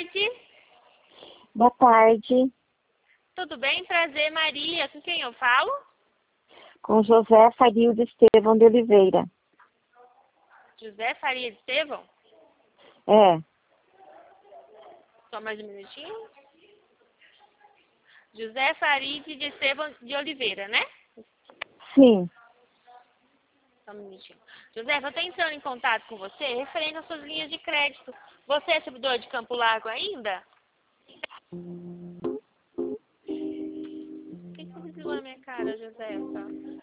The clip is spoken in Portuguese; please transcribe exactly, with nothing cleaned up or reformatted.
tarde. Boa tarde. Tudo bem? Prazer, Maria. Com quem eu falo? Com José Farildo Estevão de Oliveira. José Faria de Estevão? É. Só mais um minutinho. José Faria de Estevão de Oliveira, né? Sim. Só um minutinho. José, eu estou entrando em contato com você referente às suas linhas de crédito. Você é servidor de Campo Largo ainda? O que que você desligou na minha cara, José?